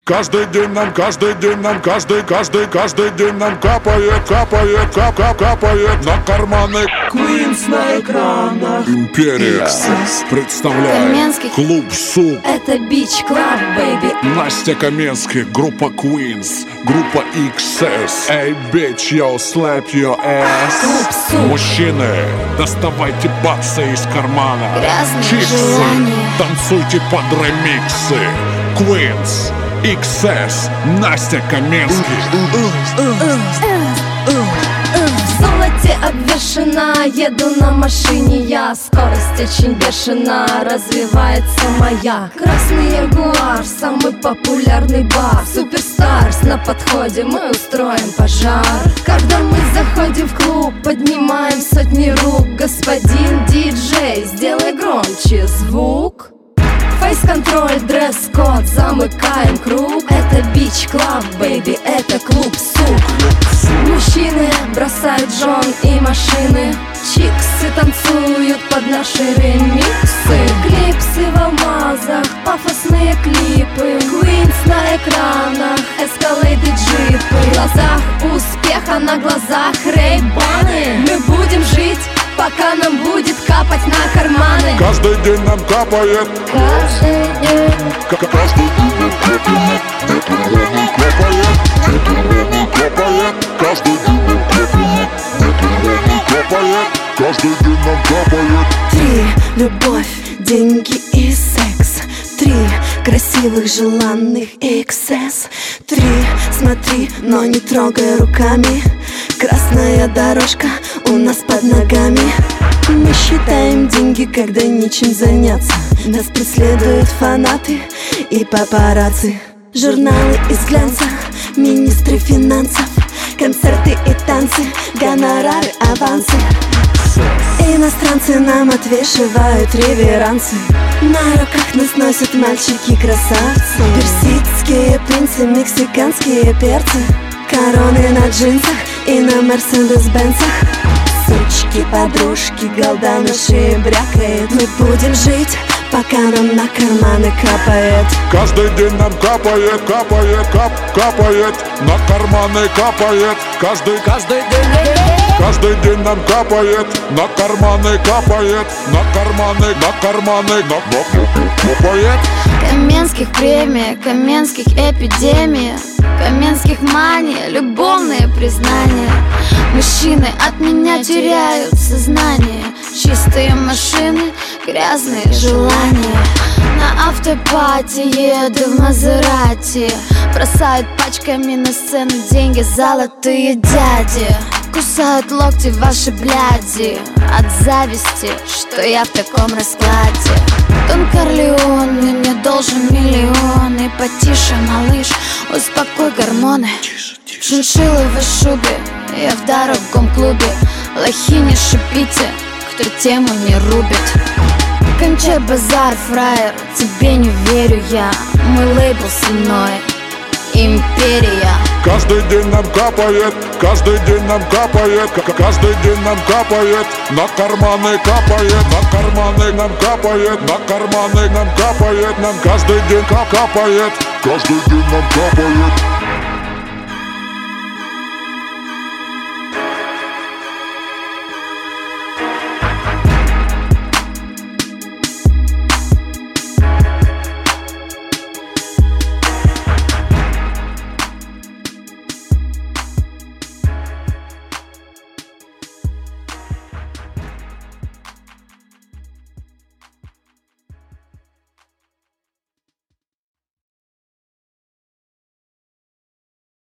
Каждый день нам, каждый день нам капает, капает на карманы. Queens на экранах. Империя представляет Каменский. Клуб Сук. Это Beach Club, baby. Настя Каменский, группа Queens, группа XS. Эй, bitch, yo, slap your ass. Клуб Сук. Мужчины, доставайте баксы из кармана. Грязные Чиксы, желания. танцуйте под ремиксы. Queens, XS, Настя Каменский. В золоте обвешена, еду на машине я. Скорость очень бешена, развивается моя. Красный Ягуар, самый популярный бар. Суперстарс на подходе, мы устроим пожар. Когда мы заходим в клуб, поднимаем сотни рук. Господин диджей, сделай громче звук. Фейс-контроль, дресс-код, замыкаем круг. Это Beach Club, baby, это Клуб Сук. Мужчины бросают жен и машины. Чиксы танцуют под наши ремиксы. Клипсы в алмазах, пафосные клипы. Queens на экранах, эскалейды, джипы. В глазах успеха, на глазах рейбаны. Мы будем жить, пока нам будет капать на карманы. Каждый день нам капает. Каждый день. Каждый день нам капает. Каждый день нам капает. Каждый день нам капает. 3. Любовь, деньги и секс. 3. Красивых, желанных XS. 3. Смотри, но не трогай руками. Красная дорожка у нас под ногами. Мы считаем деньги, когда нечем заняться. Нас преследуют фанаты и папарацци. Журналы из глянца, министры финансов. Концерты и танцы, гонорары, авансы. Иностранцы нам отвешивают реверансы. На руках нас носят мальчики-красавцы. Персидские принцы, мексиканские перцы. Короны на джинсах и на мерседес-бенцах. Сучки, подружки, голда на шее брякает. Мы будем жить, пока нам на карманы капает. Каждый день нам капает, капает, на карманы капает. Каждый день нам капает, на карманы капает, на карманы капает. Каменских премия, Каменских эпидемия, Каменских мания, любовные признания. Мужчины от меня теряют сознание. Чистые машины, грязные желания. На автопати еду в Мазерати. Бросают пачками на сцену деньги золотые дяди. Кусают локти ваши бляди от зависти, что я в таком раскладе. Дон Корлеон, и мне должен миллионы. Потише, малыш, успокой гормоны. Шиншилловой шубе, я в дорогом клубе. Лохи не шипите, кто тему не рубит. Кончай базар, фраер, тебе не верю я. Мой лейбл со мной, империя. Каждый день нам капает, каждый день нам капает, каждый день нам капает, на карманы капает, на карманы нам капает, на карманы нам капает, нам каждый день капает, каждый день нам капает.